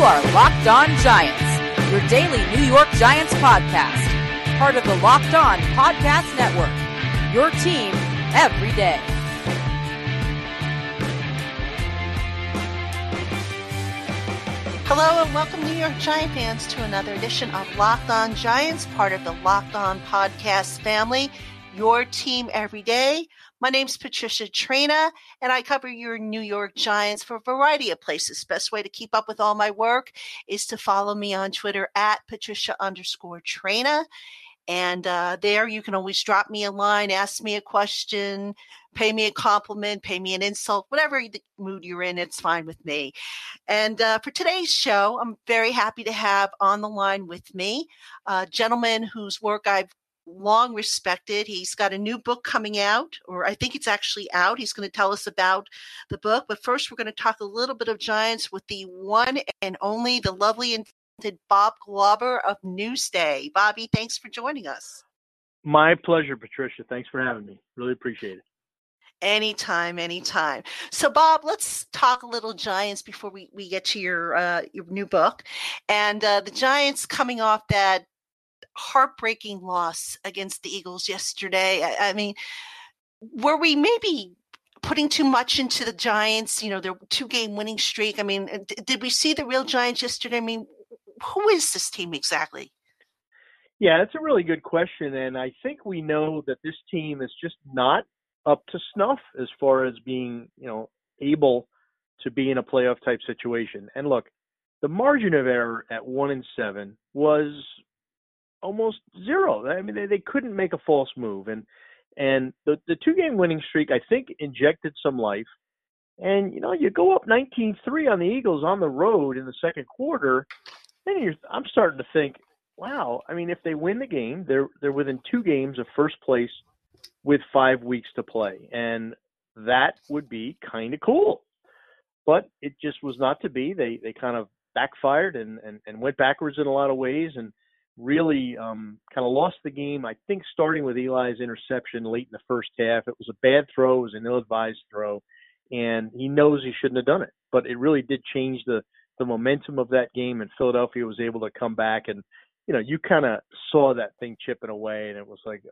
are Locked On Giants, your daily New York Giants podcast. Part of the Locked On Podcast Network, your team every day. Hello and welcome, New York Giant fans, to another edition of Locked On Giants, part of the Locked On Podcast family, your team every day. My name's Patricia Traina, and I cover your New York Giants for a variety of places. Best way to keep up with all my work is to follow me on Twitter at Patricia_Traina. And there you can always drop me a line, ask me a question, pay me a compliment, pay me an insult, whatever mood you're in, it's fine with me. And for today's show, I'm very happy to have on the line with me a gentleman whose work I've long respected. He's got a new book coming out, or I think it's actually out. He's going to tell us about the book. But first, we're going to talk a little bit of Giants with the one and only, the lovely and Bob Glauber of Newsday. Bobby, thanks for joining us. My pleasure, Patricia. Thanks for having me. Really appreciate it. Anytime. So, Bob, let's talk a little Giants before we get to your new book. And the Giants coming off that heartbreaking loss against the Eagles yesterday. I mean, were we maybe putting too much into the Giants, their 2-game winning streak? I mean, did we see the real Giants yesterday? I mean, who is this team exactly? Yeah, that's a really good question. And I think we know that this team is just not up to snuff as far as being, able to be in a playoff type situation. And look, the margin of error at 1-7 was almost zero. I mean, they couldn't make a false move. And the 2-game winning streak, I think, injected some life. And, you go up 19-3 on the Eagles on the road in the second quarter, then I'm starting to think, wow, I mean, if they win the game, they're within 2 games of first place with 5 weeks to play. And that would be kind of cool. But it just was not to be. They kind of backfired and went backwards in a lot of ways and really kind of lost the game, I think, starting with Eli's interception late in the first half. It was a bad throw. It was an ill-advised throw. And he knows he shouldn't have done it. But it really did change the momentum of that game, and Philadelphia was able to come back. And, you kind of saw that thing chipping away, and it was like,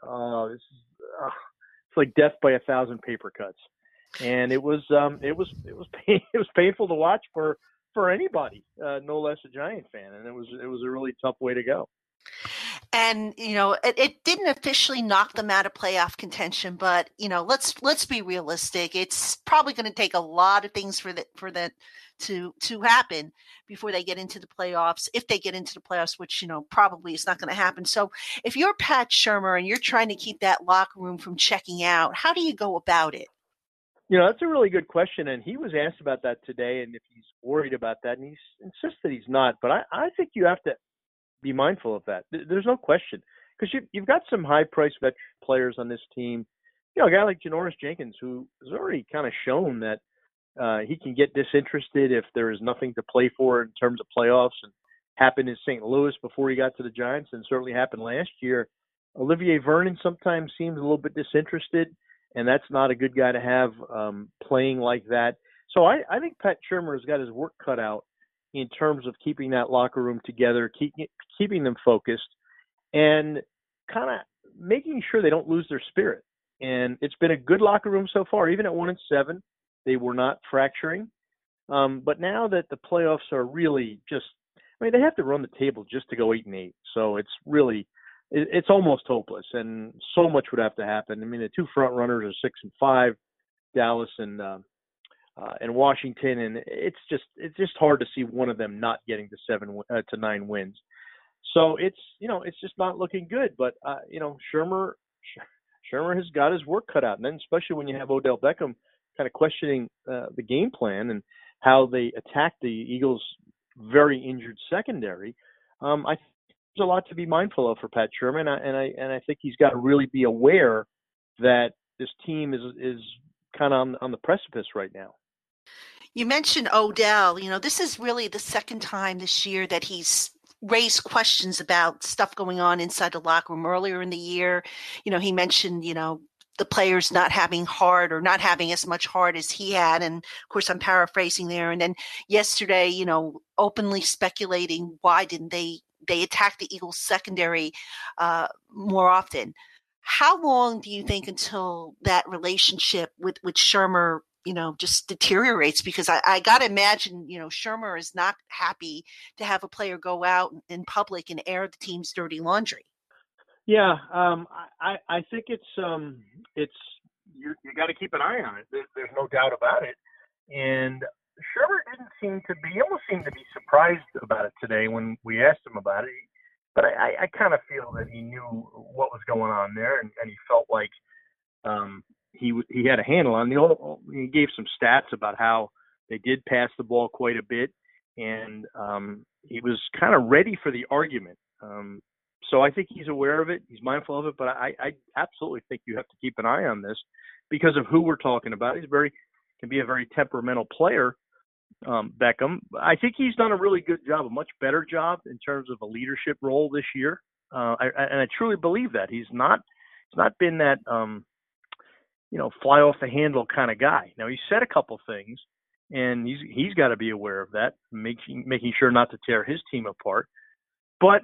it's like death by 1,000 paper cuts. And it was painful to watch for anybody, no less a Giant fan. And it was a really tough way to go. And, it didn't officially knock them out of playoff contention, but, let's be realistic. It's probably going to take a lot of things for that to happen before they get into the playoffs, if they get into the playoffs, which, probably is not going to happen. So if you're Pat Shurmur and you're trying to keep that locker room from checking out, how do you go about it? That's a really good question. And he was asked about that today, and if he's worried about that, and he insists that he's not. But I think you have to be mindful of that. There's no question, because you've got some high-priced veteran players on this team. A guy like Janoris Jenkins, who has already kind of shown that he can get disinterested if there is nothing to play for in terms of playoffs, and happened in St. Louis before he got to the Giants, and certainly happened last year. Olivier Vernon sometimes seems a little bit disinterested, and that's not a good guy to have playing like that. So I think Pat Shurmur has got his work cut out in terms of keeping that locker room together, keeping them focused, and kind of making sure they don't lose their spirit. And it's been a good locker room so far. Even at 1-7, they were not fracturing. But now that the playoffs are really just, they have to run the table just to go 8-8. So it's really, it's almost hopeless. And so much would have to happen. The 2 front runners are 6-5, Dallas and Washington, and it's just hard to see one of them not getting to 9 wins. So it's just not looking good. But Shurmur has got his work cut out, and then especially when you have Odell Beckham kind of questioning the game plan and how they attacked the Eagles' very injured secondary. I think there's a lot to be mindful of for Pat Shurmur, and I think he's got to really be aware that this team is kind of on the precipice right now. You mentioned Odell. This is really the second time this year that he's raised questions about stuff going on inside the locker room. Earlier in the year, he mentioned, the players not having heart or not having as much heart as he had. And of course, I'm paraphrasing there. And then yesterday, openly speculating why didn't they attack the Eagles secondary more often. How long do you think until that relationship with Shurmur, just deteriorates? Because I got to imagine, Shurmur is not happy to have a player go out in public and air the team's dirty laundry. Yeah, I think it's you got to keep an eye on it. There's no doubt about it. And Shurmur almost seemed to be surprised about it today when we asked him about it. But I kind of feel that he knew what was going on there, and he felt like he had a handle on it. He gave some stats about how they did pass the ball quite a bit, and he was kind of ready for the argument. So I think he's aware of it. He's mindful of it. But I absolutely think you have to keep an eye on this because of who we're talking about. Can be a very temperamental player. Beckham. I think he's done a really good job, a much better job in terms of a leadership role this year. And I truly believe that he's not been that, fly off the handle kind of guy. Now he said a couple things and he's got to be aware of that, making sure not to tear his team apart. But,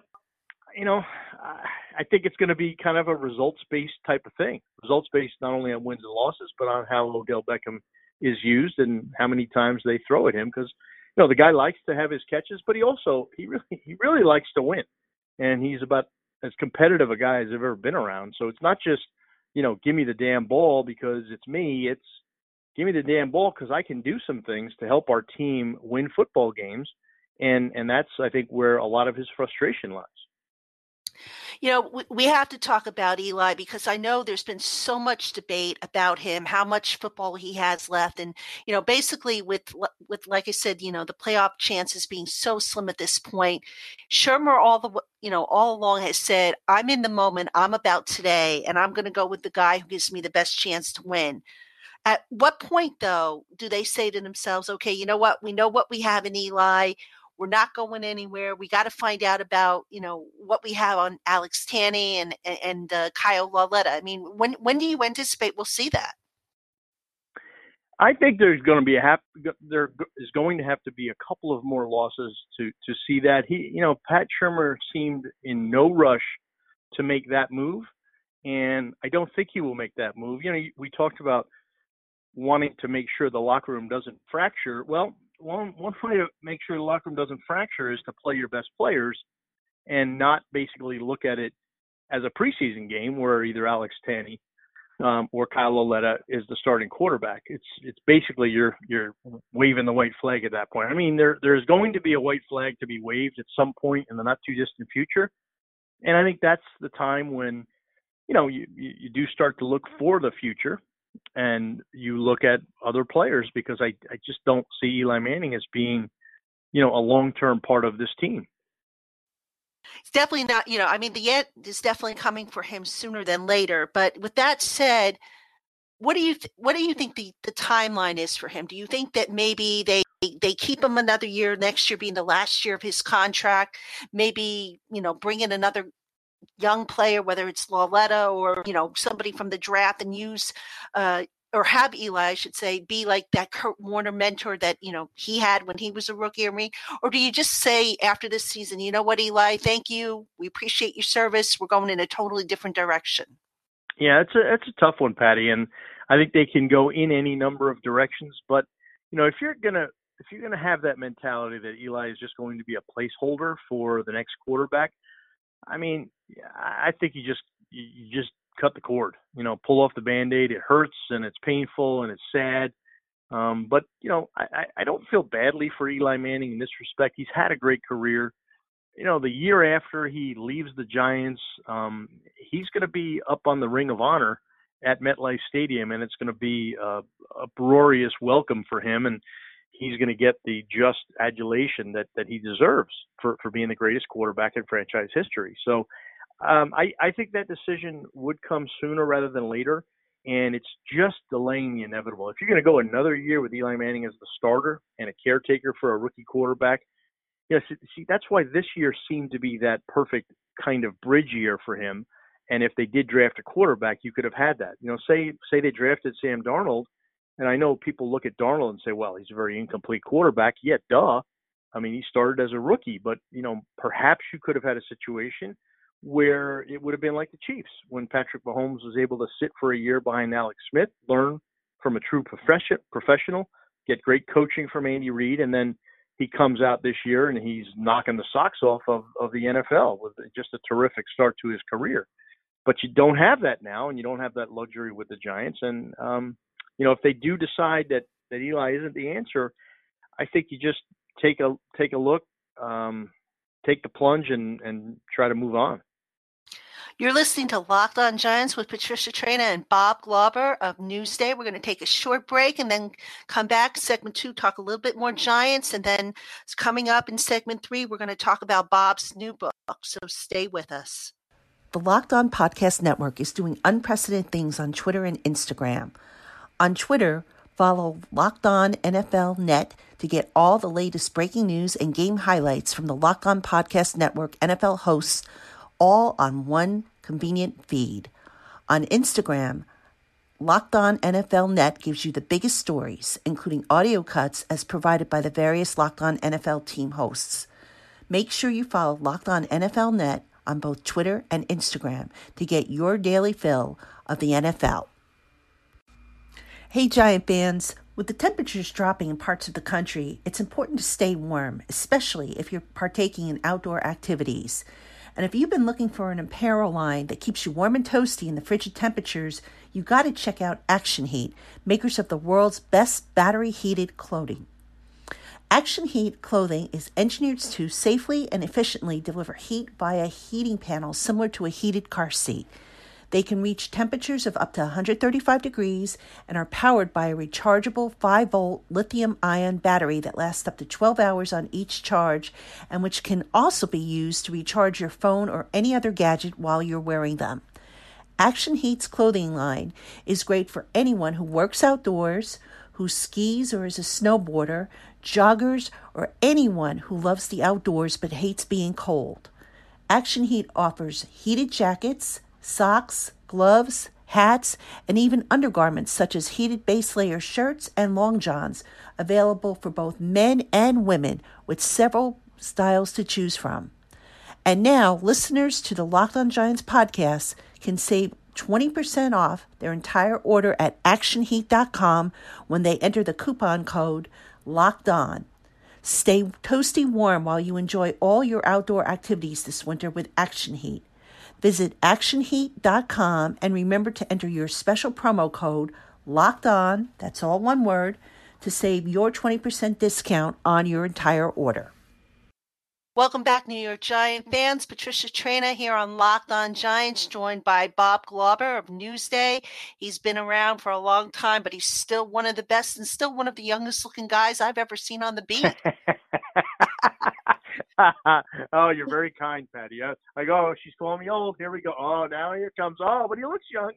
I think it's going to be kind of a results-based type of thing. Results-based not only on wins and losses, but on how Odell Beckham is used and how many times they throw at him, because the guy likes to have his catches, but he really likes to win, and he's about as competitive a guy as I've ever been around. So it's not just give me the damn ball because it's me. It's give me the damn ball because I can do some things to help our team win football games, and that's I think where a lot of his frustration lies. We have to talk about Eli because I know there's been so much debate about him, how much football he has left. And, basically with like I said, the playoff chances being so slim at this point, Shurmur all along has said, I'm in the moment, I'm about today, and I'm going to go with the guy who gives me the best chance to win. At what point, though, do they say to themselves, okay, you know what? We know what we have in Eli. We're not going anywhere. We got to find out about, what we have on Alex Tanney and Kyle Lauletta. I mean, when do you anticipate we'll see that? I think there is going to have to be a couple of more losses to see that. Pat Shurmur seemed in no rush to make that move, and I don't think he will make that move. We talked about wanting to make sure the locker room doesn't fracture. Well, one way to make sure the locker room doesn't fracture is to play your best players and not basically look at it as a preseason game where either Alex Tanney or Kyle Lauletta is the starting quarterback. It's basically you're waving the white flag at that point. I mean, there's going to be a white flag to be waved at some point in the not too distant future, and I think that's the time when you do start to look for the future. And you look at other players because I just don't see Eli Manning as being, a long-term part of this team. It's definitely not, the end is definitely coming for him sooner than later. But with that said, what do you think the timeline is for him? Do you think that maybe they keep him another year, next year being the last year of his contract, maybe, bring in another young player, whether it's Lauletta or, somebody from the draft and use or have Eli, I should say, be like that Kurt Warner mentor that, he had when he was a rookie? Or do you just say after this season, you know what, Eli, thank you. We appreciate your service. We're going in a totally different direction. Yeah, it's a tough one, Patty. And I think they can go in any number of directions. But, if you're going to have that mentality that Eli is just going to be a placeholder for the next quarterback, I mean, I think you just cut the cord, pull off the Band-Aid. It hurts and it's painful and it's sad. But, I don't feel badly for Eli Manning in this respect. He's had a great career. The year after he leaves the Giants, he's going to be up on the Ring of Honor at MetLife Stadium, and it's going to be a uproarious welcome for him. And he's going to get the just adulation that he deserves for being the greatest quarterback in franchise history. So I think that decision would come sooner rather than later, and it's just delaying the inevitable. If you're going to go another year with Eli Manning as the starter and a caretaker for a rookie quarterback, see, that's why this year seemed to be that perfect kind of bridge year for him. And if they did draft a quarterback, you could have had that. Say they drafted Sam Darnold, and I know people look at Darnold and say, well, he's a very incomplete quarterback. Yeah, duh. I mean, he started as a rookie, but perhaps you could have had a situation where it would have been like the Chiefs when Patrick Mahomes was able to sit for a year behind Alex Smith, learn from a true professional, get great coaching from Andy Reid, and then he comes out this year and he's knocking the socks off of the NFL with just a terrific start to his career. But you don't have that now, and you don't have that luxury with the Giants. And, if they do decide that Eli isn't the answer, I think you just take a look, take the plunge and try to move on. You're listening to Locked On Giants with Patricia Traina and Bob Glauber of Newsday. We're going to take a short break and then come back. Segment 2, talk a little bit more Giants. And then coming up in segment 3, we're going to talk about Bob's new book. So stay with us. The Locked On Podcast Network is doing unprecedented things on Twitter and Instagram. On Twitter, follow Locked On NFL Net to get all the latest breaking news and game highlights from the Locked On Podcast Network NFL hosts, all on one convenient feed. On Instagram, Locked On NFL Net gives you the biggest stories, including audio cuts as provided by the various Locked On NFL team hosts. Make sure you follow Locked On NFL Net on both Twitter and Instagram to get your daily fill of the NFL. Hey, Giant fans. With the temperatures dropping in parts of the country, it's important to stay warm, especially if you're partaking in outdoor activities. And if you've been looking for an apparel line that keeps you warm and toasty in the frigid temperatures, you've got to check out Action Heat, makers of the world's best battery-heated clothing. Action Heat clothing is engineered to safely and efficiently deliver heat via heating panels similar to a heated car seat. They can reach temperatures of up to 135 degrees and are powered by a rechargeable 5-volt lithium-ion battery that lasts up to 12 hours on each charge and which can also be used to recharge your phone or any other gadget while you're wearing them. Action Heat's clothing line is great for anyone who works outdoors, who skis or is a snowboarder, joggers, or anyone who loves the outdoors but hates being cold. Action Heat offers heated jackets, socks, gloves, hats, and even undergarments such as heated base layer shirts and long johns, available for both men and women with several styles to choose from. And now, listeners to the Locked On Giants podcast can save 20% off their entire order at actionheat.com when they enter the coupon code Locked On. Stay toasty warm while you enjoy all your outdoor activities this winter with Action Heat. Visit actionheat.com and remember to enter your special promo code Locked On, that's all one word, to save your 20% discount on your entire order. Welcome back, New York Giant fans. Patricia Traina here on Locked On Giants, joined by Bob Glauber of Newsday. He's been around for a long time, but he's still one of the best and still one of the youngest looking guys I've ever seen on the beat. Oh, you're very kind, Patty. She's calling me old. Here we go. Oh, now here comes. Oh, but he looks young.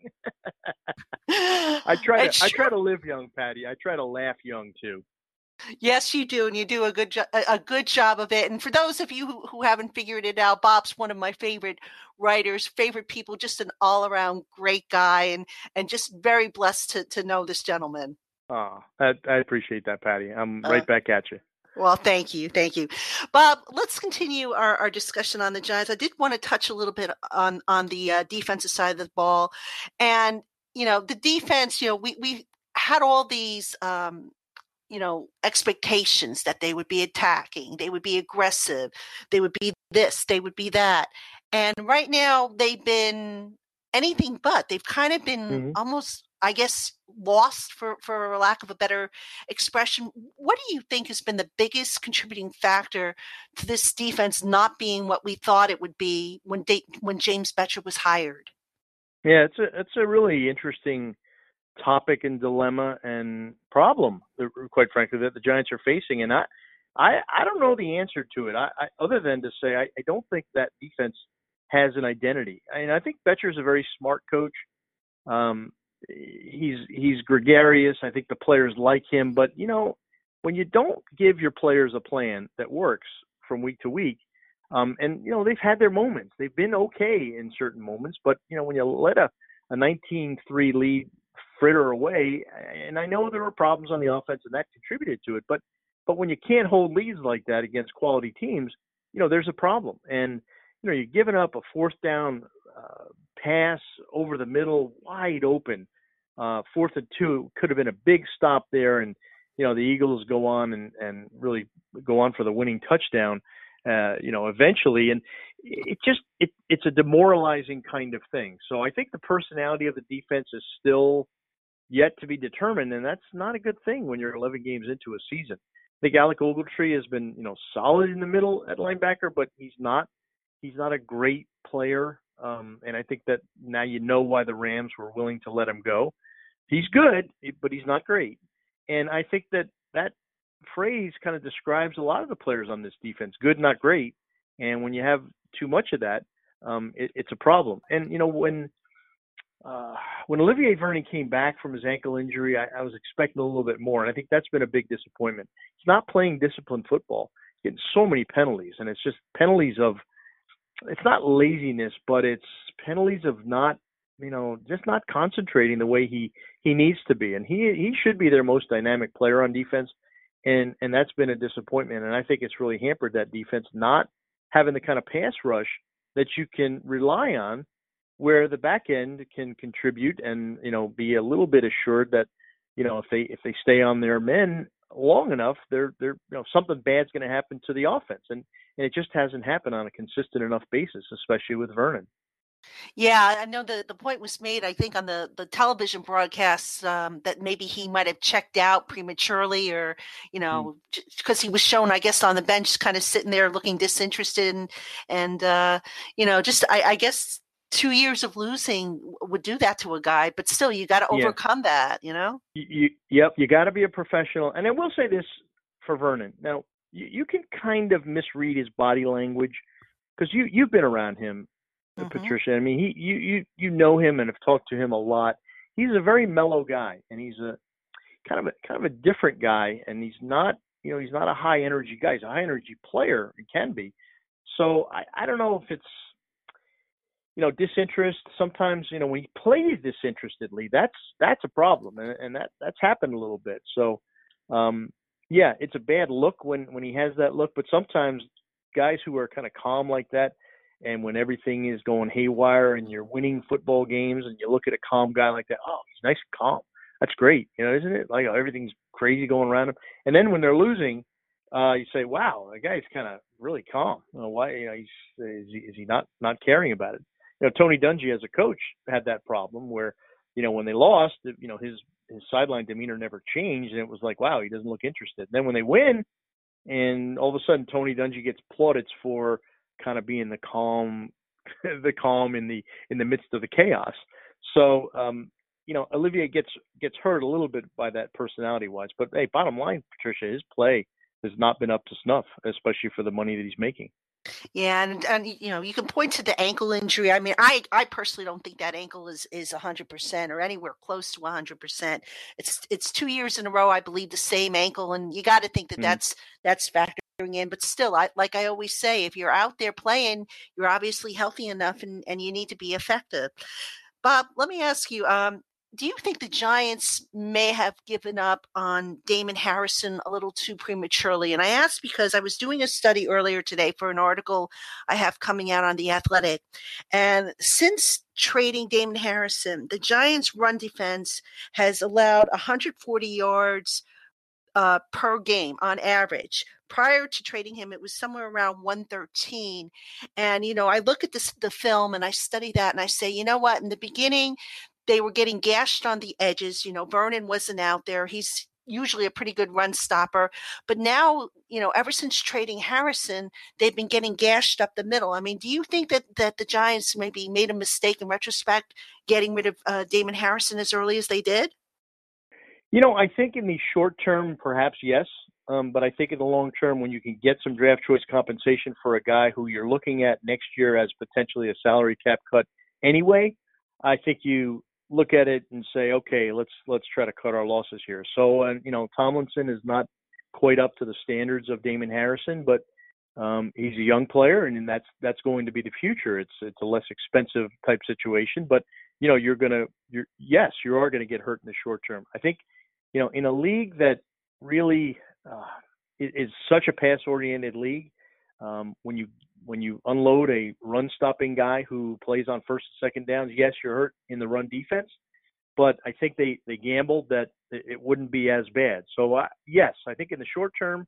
I try to live young, Patty. I try to laugh young too. Yes, you do, and you do a good job of it. And for those of you who haven't figured it out, Bob's one of my favorite writers, favorite people, just an all-around great guy, and just very blessed to know this gentleman. Oh, I appreciate that, Patty. I'm right back at you. Well, thank you. Bob, let's continue our discussion on the Giants. I did want to touch a little bit on the defensive side of the ball. And, the defense, we had all these expectations that they would be attacking, they would be aggressive, they would be this, they would be that. And right now they've been anything but. They've kind of been almost, I guess, lost for lack of a better expression. What do you think has been the biggest contributing factor to this defense not being what we thought it would be when James Bettcher was hired? Yeah, it's a really interesting topic and dilemma and problem, quite frankly, that the Giants are facing. And I don't know the answer to it. I other than to say I don't think that defense has an identity. I think Bettcher's a very smart coach. He's gregarious. I think the players like him. But, when you don't give your players a plan that works from week to week, And, they've had their moments. They've been okay in certain moments, but, when you let a 19-3 lead fritter away, and I know there were problems on the offense and that contributed to it, but when you can't hold leads like that against quality teams, there's a problem. And, you're giving up a fourth down pass over the middle, wide open, 4th and 2, could have been a big stop there. And, the Eagles go on and really go on for the winning touchdown, eventually. And it's a demoralizing kind of thing. So I think the personality of the defense is still yet to be determined, and that's not a good thing when you're 11 games into a season. I think Alec Ogletree has been, solid in the middle at linebacker, but he's not a great player. And I think that now why the Rams were willing to let him go. He's good, but he's not great. And I think that phrase kind of describes a lot of the players on this defense, good, not great. And when you have too much of that, it's a problem. And, when Olivier Vernon came back from his ankle injury, I was expecting a little bit more. And I think that's been a big disappointment. He's not playing disciplined football. He's getting so many penalties, and it's just penalties of, it's not laziness, but it's penalties of not, just not concentrating the way he needs to be. And he should be their most dynamic player on defense. And that's been a disappointment. And I think it's really hampered that defense, not having the kind of pass rush that you can rely on, where the back end can contribute and, be a little bit assured that, if they stay on their men long enough, they're something bad's going to happen to the offense. And it just hasn't happened on a consistent enough basis, especially with Vernon. Yeah, I know the point was made, I think, on the television broadcasts, that maybe he might have checked out prematurely, or, because he was shown, I guess, on the bench kind of sitting there looking disinterested. And I guess 2 years of losing would do that to a guy, but still, you got to overcome that, Yep, you got to be a professional. And I will say this for Vernon. Now, you can kind of misread his body language because you've been around him, Patricia. I mean, you know him and have talked to him a lot. He's a very mellow guy, and he's a kind of a different guy. And he's not, he's not a high energy guy. He's a high energy player. He can be. So I don't know if it's, disinterest. Sometimes, when he plays disinterestedly, that's a problem, and that's happened a little bit. So, it's a bad look when he has that look. But sometimes guys who are kind of calm like that, and when everything is going haywire and you're winning football games, and you look at a calm guy like that, oh, he's nice and calm. That's great, isn't it? Like everything's crazy going around him. And then when they're losing, you say, wow, that guy's kind of really calm. Why? Is he not caring about it? Tony Dungy as a coach had that problem where, when they lost, his sideline demeanor never changed, and it was like, wow, he doesn't look interested. Then when they win, and all of a sudden Tony Dungy gets plaudits for kind of being the calm in the midst of the chaos. So, Olivier gets hurt a little bit by that personality wise. But hey, bottom line, Patricia, his play has not been up to snuff, especially for the money that he's making. Yeah, and you can point to the ankle injury. I mean, I personally don't think that ankle is 100% or anywhere close to 100%. It's 2 years in a row, I believe, the same ankle, and you got to think that that's factoring in. But still, like I always say, if you're out there playing, you're obviously healthy enough, and you need to be effective. Bob, let me ask you, do you think the Giants may have given up on Damon Harrison a little too prematurely? And I asked because I was doing a study earlier today for an article I have coming out on The Athletic. And since trading Damon Harrison, the Giants' run defense has allowed 140 yards per game on average. Prior to trading him, it was somewhere around 113. And, I look at the film and I study that and I say, you know what, in the beginning, they were getting gashed on the edges. Vernon wasn't out there. He's usually a pretty good run stopper. But now, ever since trading Harrison, they've been getting gashed up the middle. I mean, do you think that the Giants maybe made a mistake in retrospect getting rid of Damon Harrison as early as they did? I think in the short term, perhaps yes. But I think in the long term, when you can get some draft choice compensation for a guy who you're looking at next year as potentially a salary cap cut anyway, I think you look at it and say, okay, let's try to cut our losses here. So, Tomlinson is not quite up to the standards of Damon Harrison, but He's a young player, and that's going to be the future. It's a less expensive type situation, but you are going to get hurt in the short term. I think, in a league that really is such a pass-oriented league, when you unload a run-stopping guy who plays on first and second downs, yes, you're hurt in the run defense, but I think they gambled that it wouldn't be as bad. So yes, I think in the short term,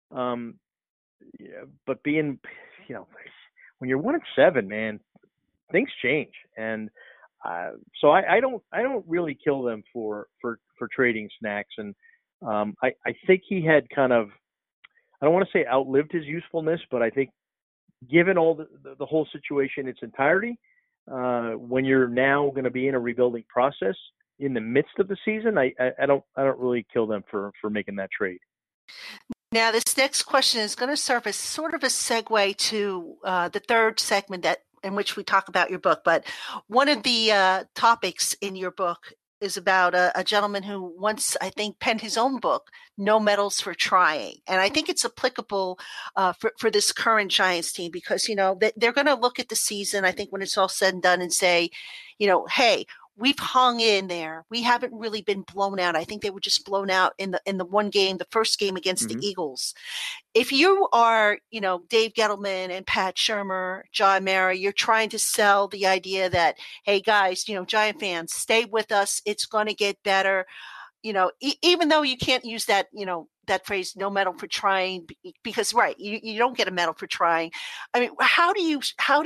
but being, when you're 1-7, man, things change, and so I don't really kill them for trading Snacks, and I think he had kind of, I don't want to say outlived his usefulness, but I think given all the whole situation in its entirety, when you're now going to be in a rebuilding process in the midst of the season, I don't really kill them for making that trade. Now, this next question is going to serve as sort of a segue to the third segment in which we talk about your book. But one of the topics in your book is about a gentleman who once, I think, penned his own book, No Medals for Trying. And I think it's applicable for this current Giants team because, they're going to look at the season, I think, when it's all said and done and say, hey, we've hung in there. We haven't really been blown out. I think they were just blown out in the one game, the first game against the Eagles. If you are, Dave Gettleman and Pat Shurmur, John Mara, you're trying to sell the idea that, hey guys, Giant fans, stay with us. It's going to get better. Even though you can't use that, that phrase, no medal for trying, because right, you don't get a medal for trying. I mean, how do you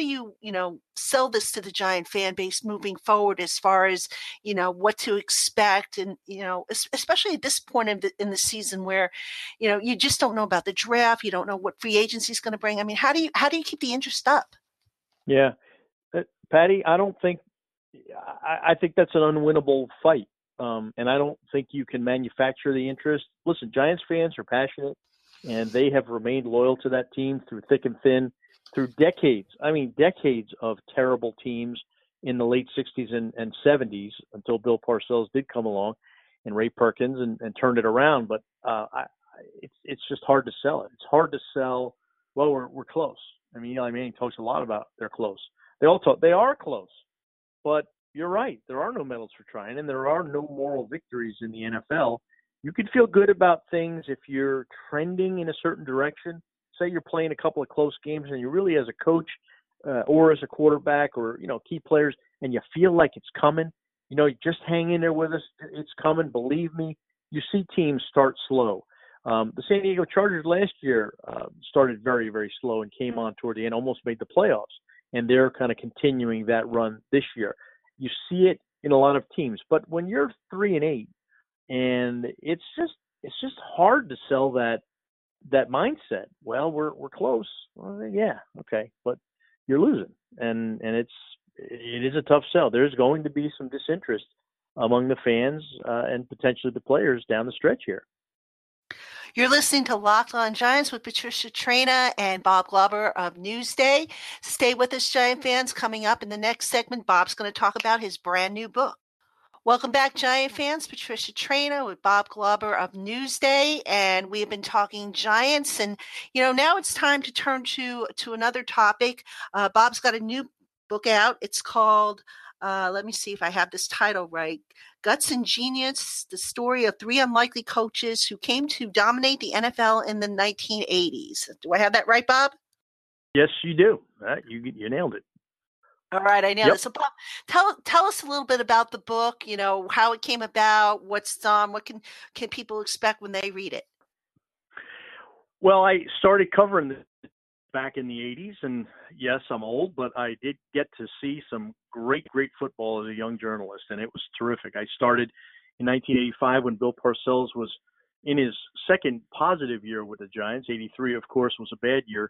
sell this to the Giant fan base moving forward as far as, what to expect, and, especially at this point in the season where, you just don't know about the draft. You don't know what free agency is going to bring. I mean, how do you keep the interest up? Yeah. Patty, I think that's an unwinnable fight. And I don't think you can manufacture the interest. Listen, Giants fans are passionate, and they have remained loyal to that team through thick and thin, through decades. I mean, decades of terrible teams in the late 60s and 70s until Bill Parcells did come along and Ray Perkins and turned it around. But it's just hard to sell it. It's hard to sell, well, we're close. I mean, Eli Manning talks a lot about they're close. They are close. But you're right. There are no medals for trying, and there are no moral victories in the NFL. You can feel good about things if you're trending in a certain direction. Say you're playing a couple of close games, and you really, as a coach or as a quarterback or, key players, and you feel like it's coming, just hang in there with us. It's coming. Believe me. You see teams start slow. The San Diego Chargers last year started very, very slow and came on toward the end, almost made the playoffs, and they're kind of continuing that run this year. You see it in a lot of teams, but when you're 3-8, and it's just hard to sell that mindset. Well, we're close. Well, yeah, okay, but you're losing, and it is a tough sell. There's going to be some disinterest among the fans and potentially the players down the stretch here. You're listening to Locked On Giants with Patricia Traina and Bob Glauber of Newsday. Stay with us, Giant fans. Coming up in the next segment, Bob's going to talk about his brand new book. Welcome back, Giant fans. Patricia Traina with Bob Glauber of Newsday, and we have been talking Giants. And now it's time to turn to another topic. Bob's got a new book out. It's called let me see if I have this title right. Guts and Genius, the story of three unlikely coaches who came to dominate the NFL in the 1980s. Do I have that right, Bob? Yes, you do. You nailed it. All right, I nailed it. So, Bob, tell us a little bit about the book, how it came about, what's done, what can people expect when they read it? Well, I started covering this back in the 80s, and yes, I'm old, but I did get to see some great football as a young journalist, and it was terrific. I started in 1985 when Bill Parcells was in his second positive year with the Giants. 83, of course, was a bad year.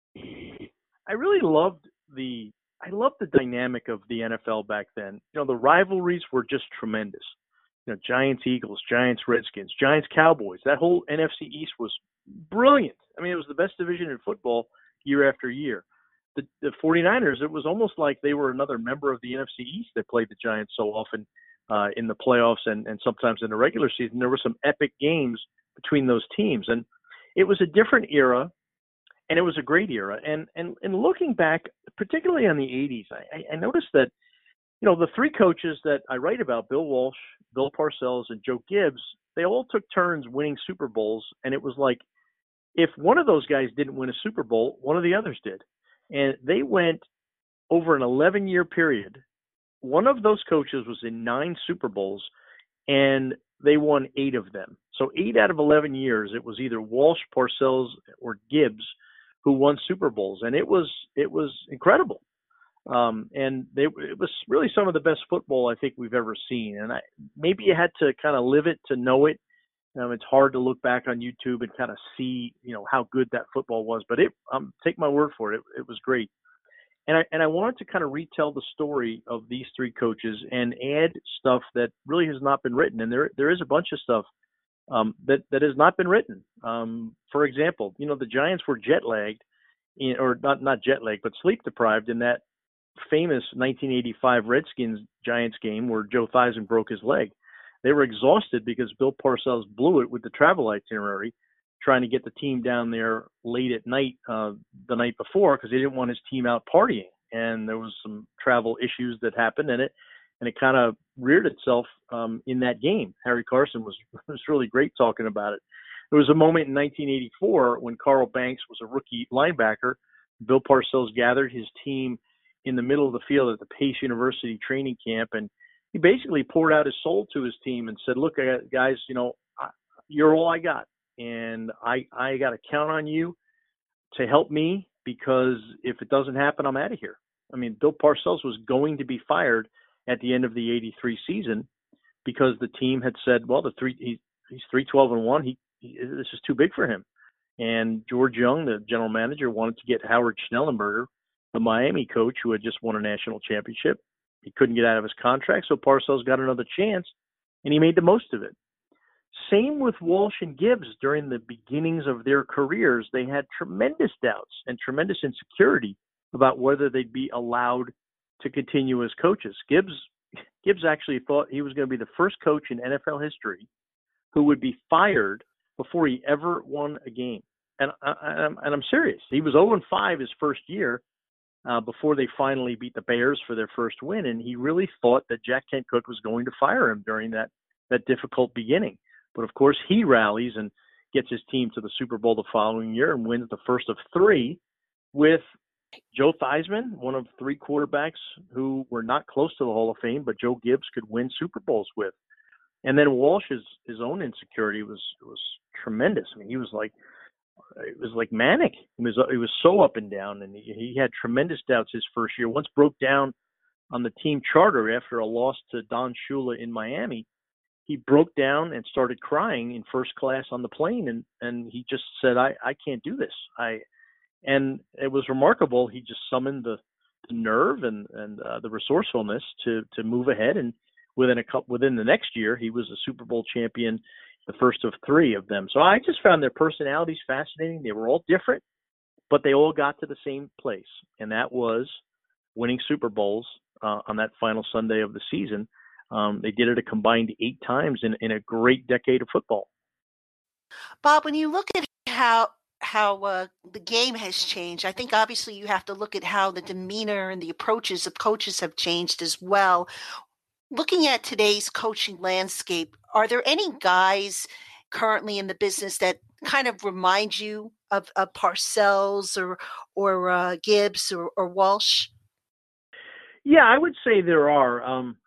I really loved the dynamic of the NFL back then. The rivalries were just tremendous. Giants, Eagles, Giants, Redskins, Giants, Cowboys. That whole NFC East was brilliant. I mean, it was the best division in football year after year. The 49ers, it was almost like they were another member of the NFC East that played the Giants so often in the playoffs and sometimes in the regular season. There were some epic games between those teams. And it was a different era. and it was a great era. And looking back, particularly on the 80s, I noticed that, the three coaches that I write about, Bill Walsh, Bill Parcells, and Joe Gibbs, they all took turns winning Super Bowls, and it was like if one of those guys didn't win a Super Bowl, one of the others did. And they went over an 11-year period. One of those coaches was in 9 Super Bowls, and they won 8 of them. So 8 out of 11 years, it was either Walsh, Parcells, or Gibbs who won Super Bowls, and it was incredible. And it was really some of the best football I think we've ever seen. And maybe you had to kind of live it to know it. It's hard to look back on YouTube and kind of see, how good that football was. But take my word for it, it was great. And I wanted to kind of retell the story of these 3 coaches and add stuff that really has not been written. And there is a bunch of stuff that has not been written. For example, the Giants were jet lagged, or not jet lagged, but sleep deprived in that famous 1985 Redskins Giants game where Joe Theismann broke his leg. They were exhausted because Bill Parcells blew it with the travel itinerary, trying to get the team down there late at night the night before because he didn't want his team out partying. And there was some travel issues that happened in it, and it kind of reared itself in that game. Harry Carson was really great talking about it. There was a moment in 1984 when Carl Banks was a rookie linebacker. Bill Parcells gathered his team in the middle of the field at the Pace University training camp, and he basically poured out his soul to his team and said, look, guys, you're all I got, and I got to count on you to help me, because if it doesn't happen, I'm out of here. I mean, Bill Parcells was going to be fired at the end of the 83 season because the team had said, well, he's 3-12-1. This is too big for him. And George Young, the general manager, wanted to get Howard Schnellenberger, the Miami coach who had just won a national championship. He couldn't get out of his contract, so Parcells got another chance, and he made the most of it. Same with Walsh and Gibbs. During the beginnings of their careers, they had tremendous doubts and tremendous insecurity about whether they'd be allowed to continue as coaches. Gibbs actually thought he was going to be the first coach in NFL history who would be fired before he ever won a game. And I'm serious. He was 0-5 his first year before they finally beat the Bears for their first win, and he really thought that Jack Kent Cooke was going to fire him during that difficult beginning. But of course, he rallies and gets his team to the Super Bowl the following year and wins the first of 3 with Joe Theismann, one of 3 quarterbacks who were not close to the Hall of Fame, but Joe Gibbs could win Super Bowls with. And then Walsh's his own insecurity was tremendous. I mean, it was like manic. It was so up and down, and he had tremendous doubts his first year. Once broke down on the team charter after a loss to Don Shula in Miami. He broke down and started crying in first class on the plane, and he just said, I can't do this. And it was remarkable. He just summoned the nerve and the resourcefulness to move ahead, and within the next year, he was a Super Bowl champion, the first of 3 of them. So I just found their personalities fascinating. They were all different, but they all got to the same place, and that was winning Super Bowls on that final Sunday of the season. They did it a combined 8 times in a great decade of football. Bob, when you look at how the game has changed, I think obviously you have to look at how the demeanor and the approaches of coaches have changed as well. Looking at today's coaching landscape, are there any guys currently in the business that kind of remind you of Parcells or Gibbs or Walsh? Yeah, I would say there are.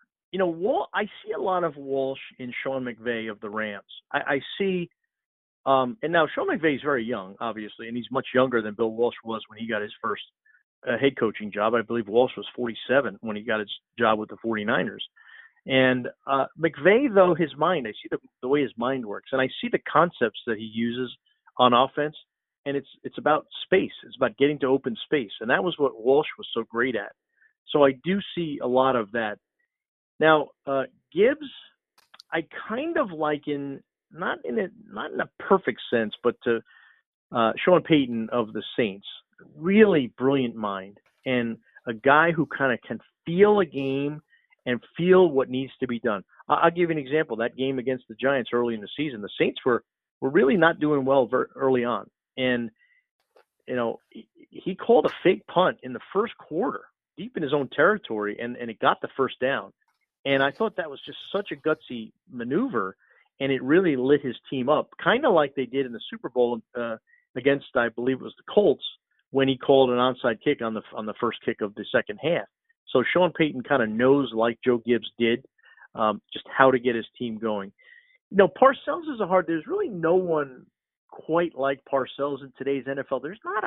I see a lot of Walsh in Sean McVay of the Rams. I see, and now Sean McVay is very young, obviously, and he's much younger than Bill Walsh was when he got his first head coaching job. I believe Walsh was 47 when he got his job with the 49ers. And McVay, though, his mind, I see the way his mind works, and I see the concepts that he uses on offense, and it's about space. It's about getting to open space, and that was what Walsh was so great at. So I do see a lot of that. Now, Gibbs, I kind of liken, not in a perfect sense, but to Sean Payton of the Saints. Really brilliant mind, and a guy who kind of can feel a game and feel what needs to be done. I'll give you an example. That game against the Giants early in the season, the Saints were really not doing well very early on. And he called a fake punt in the first quarter, deep in his own territory, and it got the first down. And I thought that was just such a gutsy maneuver, and it really lit his team up, kind of like they did in the Super Bowl against, I believe it was the Colts, when he called an onside kick on the first kick of the second half. So Sean Payton kind of knows, like Joe Gibbs did, just how to get his team going. Parcells is there's really no one quite like Parcells in today's NFL. There's not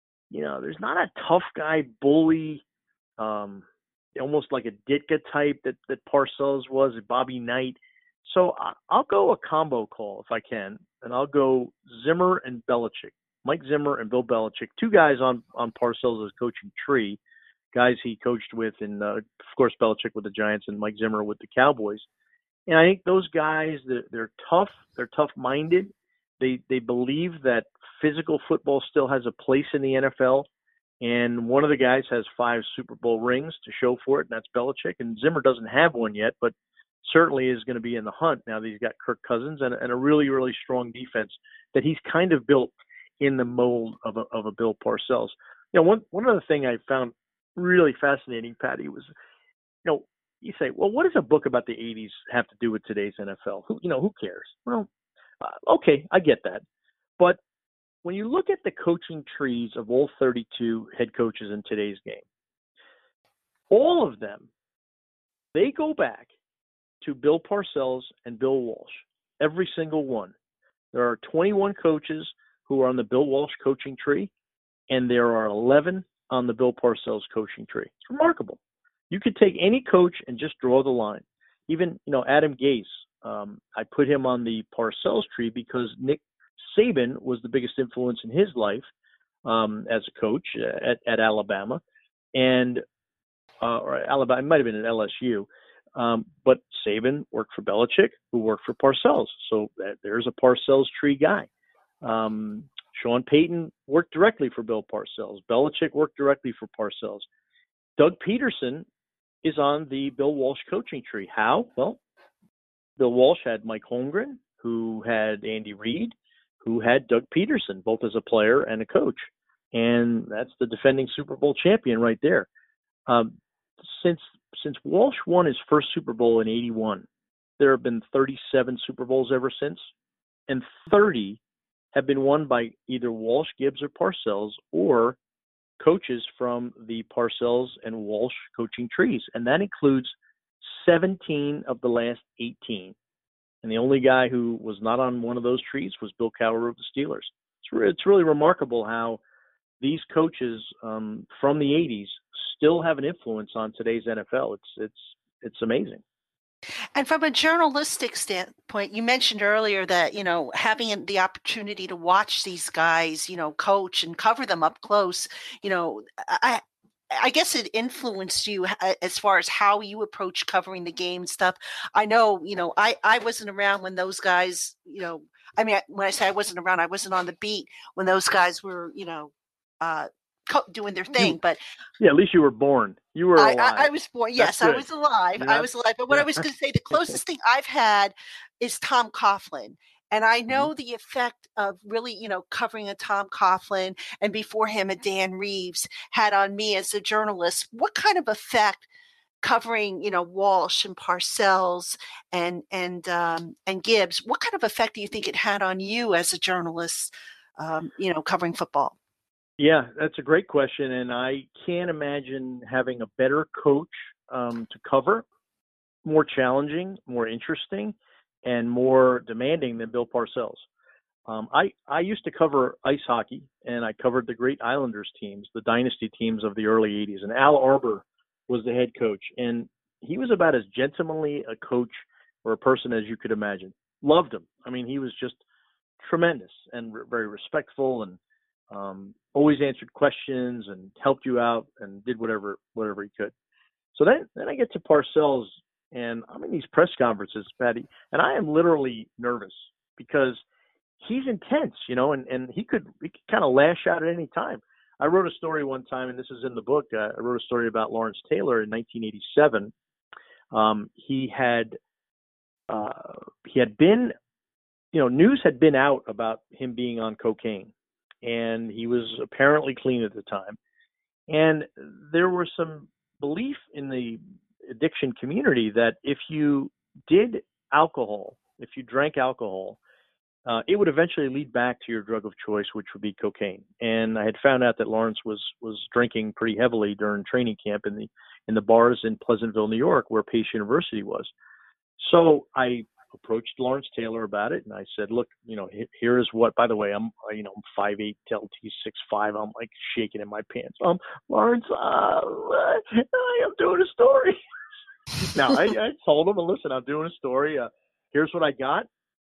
a tough guy bully, almost like a Ditka type that Parcells was, Bobby Knight. So I'll go a combo call if I can, and I'll go Zimmer and Belichick. Mike Zimmer and Bill Belichick, two guys on Parcells' coaching tree, guys he coached with, and of course Belichick with the Giants and Mike Zimmer with the Cowboys. And I think those guys, they're tough. They're tough-minded. They believe that physical football still has a place in the NFL. And one of the guys has 5 Super Bowl rings to show for it, and that's Belichick. And Zimmer doesn't have one yet, but certainly is going to be in the hunt now that he's got Kirk Cousins and a really, really strong defense that he's kind of built in the mold of a Bill Parcells. One other thing I found really fascinating, Patty, was, you say, well, what does a book about the 80s have to do with today's NFL? Who cares? Well, okay, I get that. But when you look at the coaching trees of all 32 head coaches in today's game, all of them, they go back to Bill Parcells and Bill Walsh, every single one. There are 21 coaches who are on the Bill Walsh coaching tree, and there are 11 on the Bill Parcells coaching tree. It's remarkable. You could take any coach and just draw the line. Even, Adam Gase, I put him on the Parcells tree because Nick Saban was the biggest influence in his life as a coach at Alabama, or Alabama, it might have been at LSU. But Saban worked for Belichick, who worked for Parcells. So there's a Parcells tree guy. Sean Payton worked directly for Bill Parcells. Belichick worked directly for Parcells. Doug Peterson is on the Bill Walsh coaching tree. How? Well, Bill Walsh had Mike Holmgren, who had Andy Reid, who had Doug Peterson, both as a player and a coach. And that's the defending Super Bowl champion right there. Since Walsh won his first Super Bowl in 81, there have been 37 Super Bowls ever since, and 30 have been won by either Walsh, Gibbs, or Parcells, or coaches from the Parcells and Walsh coaching trees. And that includes 17 of the last 18. And the only guy who was not on one of those trees was Bill Cowher of the Steelers. It's really remarkable how these coaches from the 80s still have an influence on today's NFL. It's amazing. And from a journalistic standpoint, you mentioned earlier that, having the opportunity to watch these guys, coach and cover them up close, I guess it influenced you as far as how you approach covering the game and stuff. I know, I wasn't around when those guys, when I say I wasn't around, I wasn't on the beat when those guys were, doing their thing, but yeah, at least you were born. You were alive. I was born. Yes, I was alive. Yeah. I was alive. But what I was going to say, the closest thing I've had is Tom Coughlin. And I know the effect of really, covering a Tom Coughlin and before him a Dan Reeves had on me as a journalist. What kind of effect covering, Walsh and Parcells and Gibbs, what kind of effect do you think it had on you as a journalist, covering football? Yeah, that's a great question, and I can't imagine having a better coach to cover, more challenging, more interesting, and more demanding than Bill Parcells. I used to cover ice hockey, and I covered the great Islanders teams, the dynasty teams of the early 80s, and Al Arbour was the head coach, and he was about as gentlemanly a coach or a person as you could imagine. Loved him. I mean, he was just tremendous and very respectful and always answered questions and helped you out and did whatever he could. So then I get to Parcells, and I'm in these press conferences, Patty, and I am literally nervous because he's intense, and he could kind of lash out at any time. I wrote a story one time, and this is in the book. I wrote a story about Lawrence Taylor in 1987. He had been, news had been out about him being on cocaine. and he was apparently clean at the time. And there was some belief in the addiction community that if you did alcohol, if you drank alcohol, it would eventually lead back to your drug of choice, which would be cocaine. And I had found out that Lawrence was drinking pretty heavily during training camp in the bars in Pleasantville, New York, where Pace University was. So I approached Lawrence Taylor about it, and I said, "Look, here is what." By the way, I'm 5'8", LT 6'5". I'm like shaking in my pants. Lawrence, I am doing a story. Now I told him, "Listen, I'm doing a story. Here's what I got.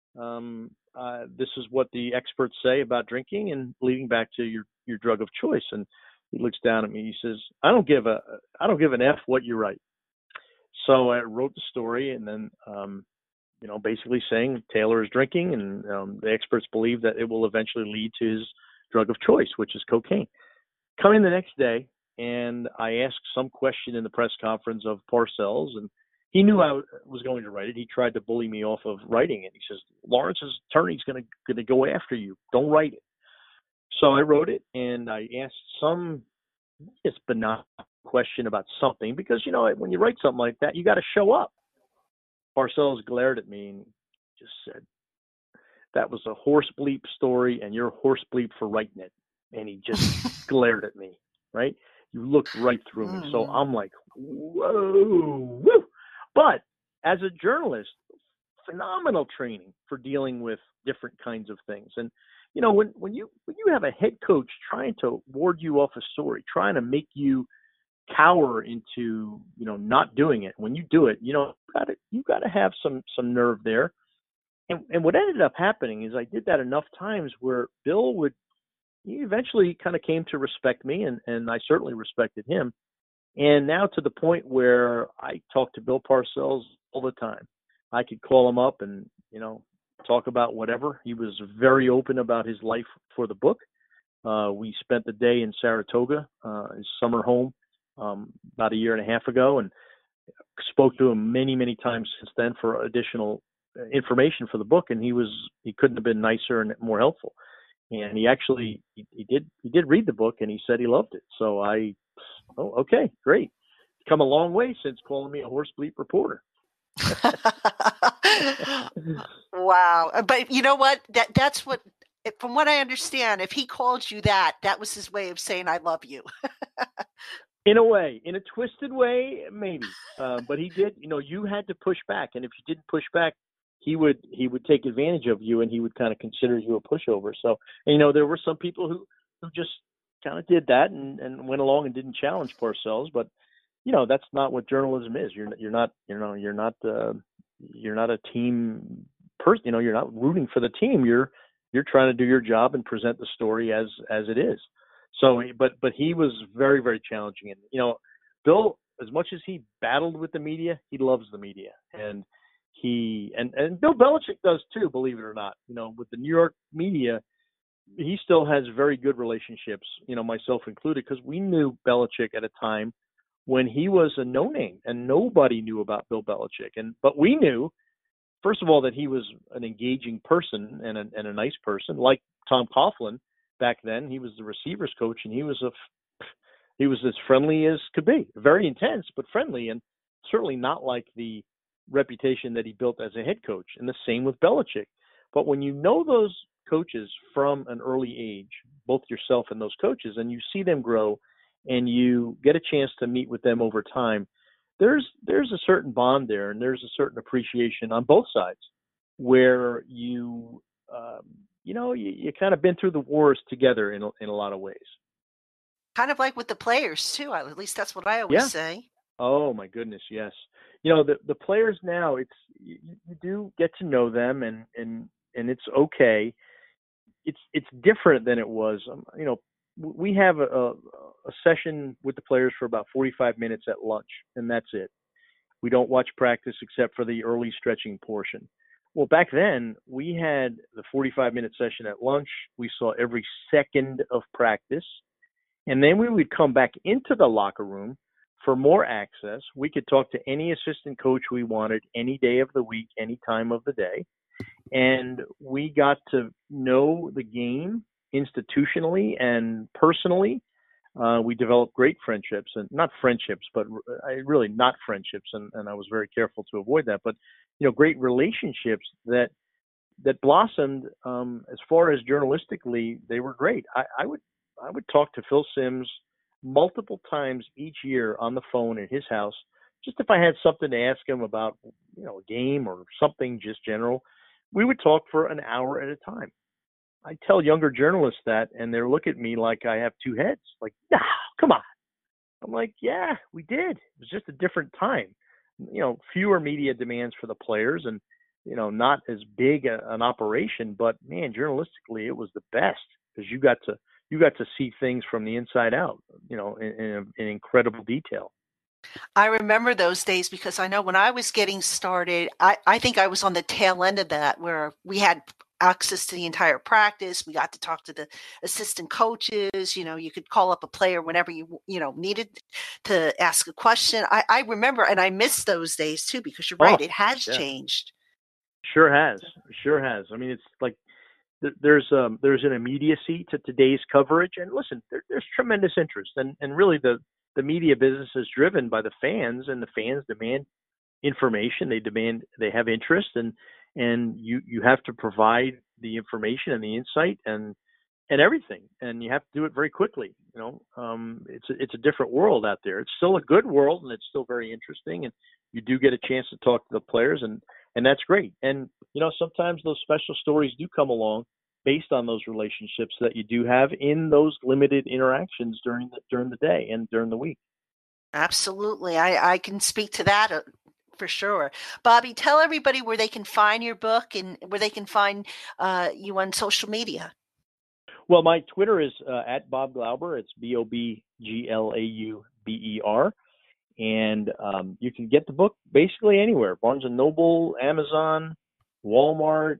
This is what the experts say about drinking and leading back to your drug of choice." And he looks down at me. He says, I don't give an F what you write." So I wrote the story, and then, basically saying Taylor is drinking, and the experts believe that it will eventually lead to his drug of choice, which is cocaine. Come in the next day, and I asked some question in the press conference of Parcells, and he knew I was going to write it. He tried to bully me off of writing it. He says, "Lawrence's attorney's going to go after you. Don't write it." So I wrote it, and I asked some just banal question about something, because when you write something like that, you got to show up. Parcells glared at me and just said, "That was a horse bleep story, and you're a horse bleep for writing it." And he just glared at me, right? You looked right through me. So I'm like, whoa, woo. But as a journalist, phenomenal training for dealing with different kinds of things. And when you have a head coach trying to ward you off a story, trying to make you cower into not doing it, when you do it, you got to have some nerve there. And what ended up happening is I did that enough times where Bill he eventually kind of came to respect me, and I certainly respected him. And now to the point where I talk to Bill Parcells all the time. I could call him up and talk about whatever. He was very open about his life for the book. We spent the day in Saratoga, his summer home, about a year and a half ago, and spoke to him many, many times since then for additional information for the book. And he couldn't have been nicer and more helpful. And he actually, he did read the book, and he said he loved it. So okay, great. Come a long way since calling me a horse bleep reporter. Wow. But you know what? That's what, from what I understand, if he called you that was his way of saying, "I love you." In a way, in a twisted way, maybe. But he did, you had to push back. And if you didn't push back, he would take advantage of you, and he would kind of consider you a pushover. So, there were some people who just kind of did that and went along and didn't challenge Parcells. But, that's not what journalism is. You're not a team person. You're not rooting for the team. You're trying to do your job and present the story as it is. So, but he was very, very challenging. And, Bill, as much as he battled with the media, he loves the media. And and Bill Belichick does too, believe it or not. With the New York media, he still has very good relationships, myself included, because we knew Belichick at a time when he was a no-name and nobody knew about Bill Belichick. But we knew, first of all, that he was an engaging person and a nice person, like Tom Coughlin back then. He was the receivers coach, and he was as friendly as could be, very intense but friendly, and certainly not like the reputation that he built as a head coach. And the same with Belichick. But when you know those coaches from an early age, both yourself and those coaches, and you see them grow, and you get a chance to meet with them over time, there's a certain bond there, and there's a certain appreciation on both sides, where you kind of been through the wars together in a lot of ways. Kind of like with the players too. At least that's what I always say. Oh my goodness, yes. The players now, you do get to know them, and it's okay. It's different than it was. We have a session with the players for about 45 minutes at lunch, and that's it. We don't watch practice except for the early stretching portion. Well, back then, we had the 45-minute session at lunch. We saw every second of practice. And then we would come back into the locker room for more access. We could talk to any assistant coach we wanted any day of the week, any time of the day. And we got to know the game institutionally and personally. We developed great friendships, and not friendships, but really not friendships. And I was very careful to avoid that. But, great relationships that blossomed. As far as journalistically, they were great. I would talk to Phil Simms multiple times each year on the phone at his house, just if I had something to ask him about, a game or something just general. We would talk for an hour at a time. I tell younger journalists that, and they look at me like I have two heads. Like, nah, come on. I'm like, yeah, we did. It was just a different time. Fewer media demands for the players, and not as big an operation. But man, journalistically, it was the best because you got to see things from the inside out. In incredible detail. I remember those days because I know when I was getting started, I think I was on the tail end of that where we had access to the entire practice. We got to talk to the assistant coaches. You could call up a player whenever you needed to ask a question. I remember, and I miss those days too, because you're right. It has changed. Sure has. I mean, it's like there's an immediacy to today's coverage. And listen, there's tremendous interest. And really the media business is driven by the fans, and the fans demand information. They have interest, and you have to provide the information and the insight and everything, and you have to do it very quickly. It's a different world out there. It's still a good world, and it's still very interesting, and you do get a chance to talk to the players, and that's great. And sometimes those special stories do come along based on those relationships that you do have in those limited interactions during the day and during the week. Absolutely. I can speak to that for sure. Bobby, tell everybody where they can find your book and where they can find you on social media. Well, my Twitter is at Bob Glauber. It's BOBGLAUBER. And you can get the book basically anywhere: Barnes & Noble, Amazon, Walmart,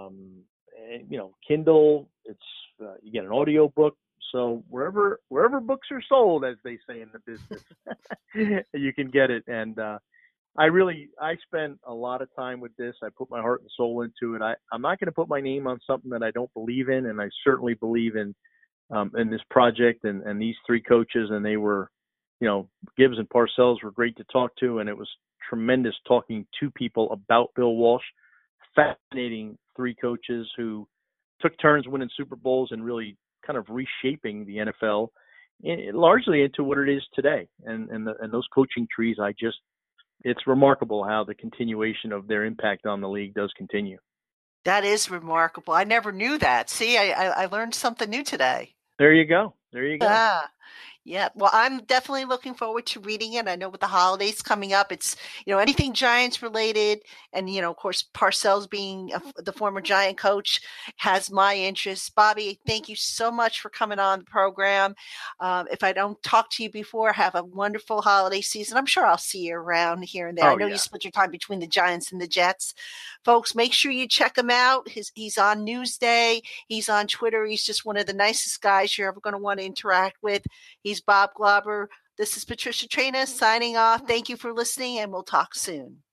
Kindle. It's you get an audio book. So wherever books are sold, as they say in the business, you can get it. And I spent a lot of time with this. I put my heart and soul into it. I'm not going to put my name on something that I don't believe in, and I certainly believe in this project and these three coaches. And they were, Gibbs and Parcells were great to talk to, and it was tremendous talking to people about Bill Walsh. Fascinating three coaches who took turns winning Super Bowls and really kind of reshaping the NFL largely into what it is today. And those coaching trees, it's remarkable how the continuation of their impact on the league does continue. That is remarkable. I never knew that. See, I learned something new today. There you go. Yeah. Well, I'm definitely looking forward to reading it. I know with the holidays coming up, it's, anything Giants related. And, of course, Parcells being the former Giant coach has my interest. Bobby, thank you so much for coming on the program. If I don't talk to you before, have a wonderful holiday season. I'm sure I'll see you around here and there. I know you split your time between the Giants and the Jets. Folks, make sure you check him out. He's on Newsday. He's on Twitter. He's just one of the nicest guys you're ever going to want to interact with. He's Bob Glauber. This is Patricia Traina signing off. Thank you for listening, and we'll talk soon.